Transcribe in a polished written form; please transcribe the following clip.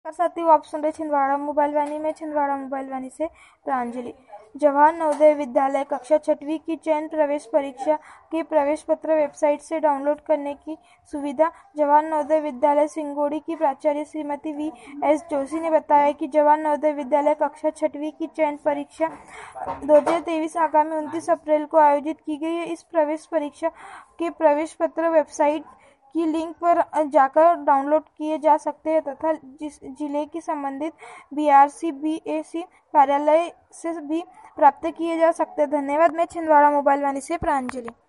साथियों, आप सुन रहे छिंदवाड़ा मोबाइल वाणी में। छिंदवाड़ा मोबाइल वाणी से प्रांजलि। जवाहर नवोदय विद्यालय कक्षा 6वीं की चयन प्रवेश परीक्षा के प्रवेश पत्र वेबसाइट से डाउनलोड करने की सुविधा। जवाहर नवोदय विद्यालय सिंगोड़ी की प्राचार्य श्रीमती V.S. जोशी ने बताया कि जवाहर नवोदय विद्यालय कक्षा 6वीं की चयन परीक्षा 2023 आगामी 29 अप्रैल को आयोजित की गई है। इस प्रवेश परीक्षा के प्रवेश पत्र वेबसाइट की लिंक पर जाकर डाउनलोड किए जा सकते हैं तथा जिले की संबंधित BRC कार्यालय से भी प्राप्त किए जा सकते हैं। धन्यवाद। मैं छिंदवाड़ा मोबाइल वाणी से प्रांजलि।